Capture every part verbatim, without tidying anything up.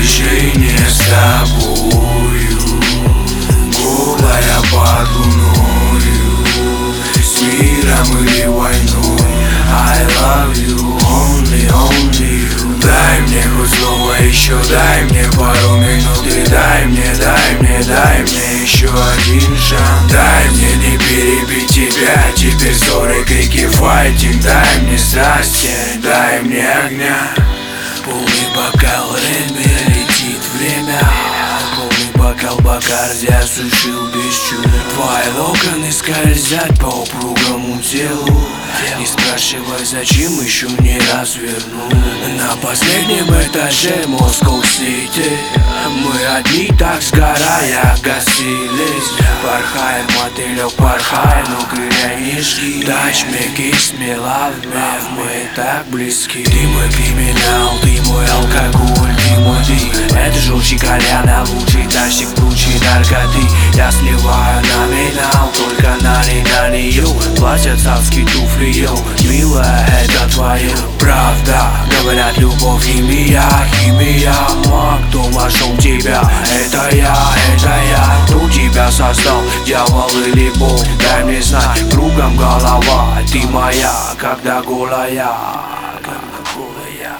движение с тобою, голая под луною, с миром или войной. I love you, only, only you. Дай мне хоть слово еще, дай мне пару минут и дай мне, дай мне, дай мне еще один шанс. Дай мне не перебить тебя, теперь ссоры, крики, файтинг. Дай мне страсти, дай мне огня. Полный бокал Реми, летит время. Полный бокал Бакарди осушил без чуда. Твои локоны скользят по упругому телу. Не спрашивай, зачем еще не развернул. На последнем этаже Москва-Сити мы одни, так сгорая, гасились. Порхаем, мотылек, порхай, ну крыльянишки. Touch me, kiss me, love me, мы так близки. Ты мой криминал, ты мой алкоголь, ты мой ты. Это желчи кальяна, лучший тащик, лучший наркоты. Я сливаю номинал, только на ней, на нее. Платят царские туфли, йоу, милая, это твое. Правда, говорят, любовь, химия, химия. А кто вошел в тебя? Это я, это я. Кто тебя создал, дьявол или Бог? Дай мне знать, кругом голова. Ты моя, когда голая, когда голая.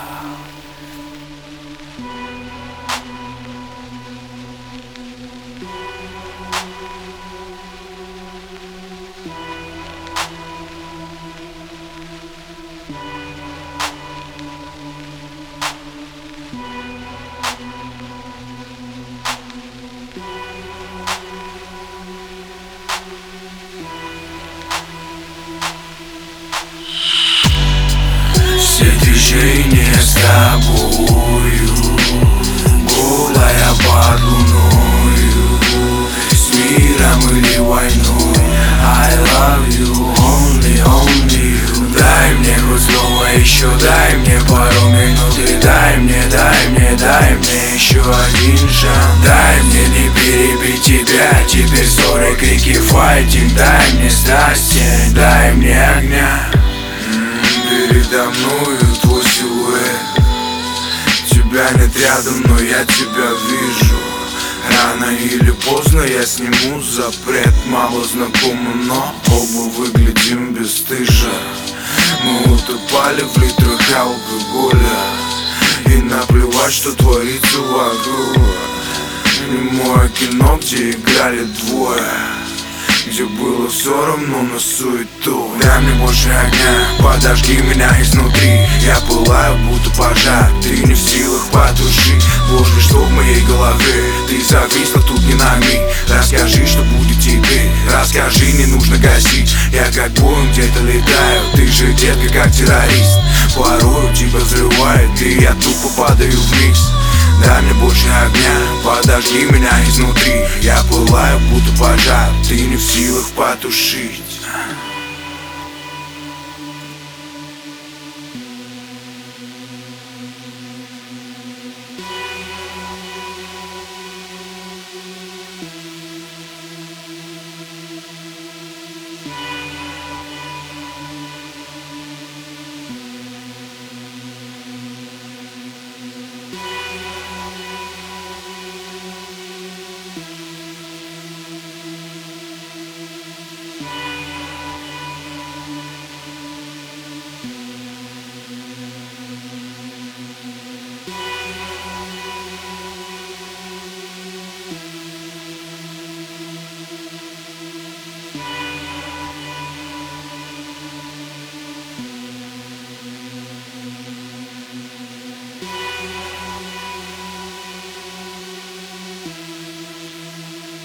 Все движения с тобою, голая под луною, с миром или войной. I love you, only, only you. Дай мне хоть слово еще, дай мне пару минут и дай мне, дай мне, дай мне еще один шанс. Дай мне не перебить тебя, теперь ссоры, крики, файтинг. Дай мне страсти, дай мне огня. Передо мною твой силуэт, тебя нет рядом, но я тебя вижу. Рано или поздно я сниму запрет. Мало знакомы, но оба выглядим бесстыжо. Мы утопали в литрах алкоголя, и наплевать, что творится вокруг. Немое кино, где играли двое, где было все равно на суету. Дай мне больше огня, подожги меня изнутри. Я пылаю, будто пожар, ты не в силах потушить. Ложь, что в моей голове, ты зависла тут не на миг. Расскажи, что будет теперь, расскажи, не нужно гасить. Я как воин где-то летаю, ты же, детка, как террорист. Порою тебя взрывает, и я тупо падаю вниз. Дай мне больше огня, подожги меня изнутри. Я пылаю, будто пожар, ты не в силах потушить.